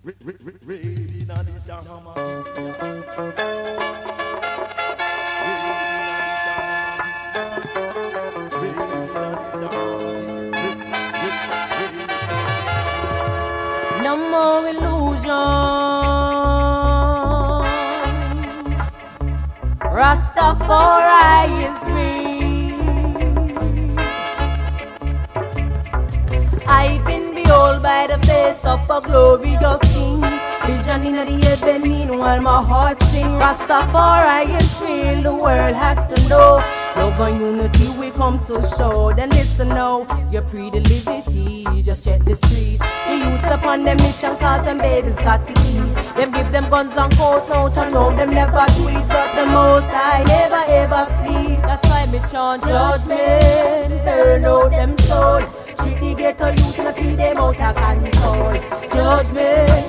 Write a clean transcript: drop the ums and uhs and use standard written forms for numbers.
Ready now this mama. No more illusion. Rastafari is real. I've been behold by the face of a glorious king. Vision in the heaven, meanwhile my heart sing. Rastafari is real, the world has to know. Love and unity we come to show. Then listen now, you pre the liberty. Just check the streets. The youth upon them mission cause them babies got to eat. Them give them guns and coat now to know them never do it. But the most I never ever sleep. That's why me chant judgment, burn out them soul. Treat the ghetto youth and see them out of control. Judgment.